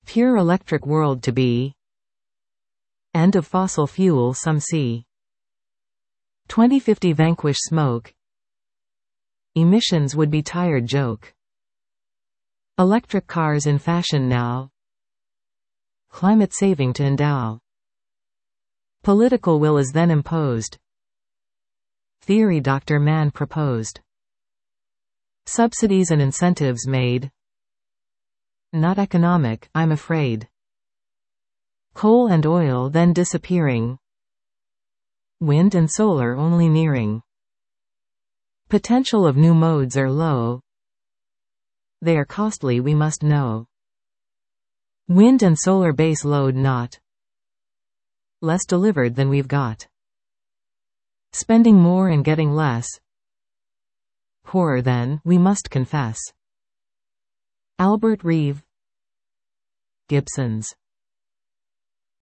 Pure electric world to be. End of fossil fuel some see. 2050 vanquish smoke. Emissions would be tired joke. Electric cars in fashion now. Climate saving to endow. Political will is then imposed. Theory Dr. Mann proposed. Subsidies and incentives made. Not economic, I'm afraid. Coal and oil then disappearing. Wind and solar only nearing. Potential of new modes are low. They are costly we must know. Wind and solar base load not. Less delivered than we've got. Spending more and getting less. Poorer then, we must confess. Albert Reeve. Gibson's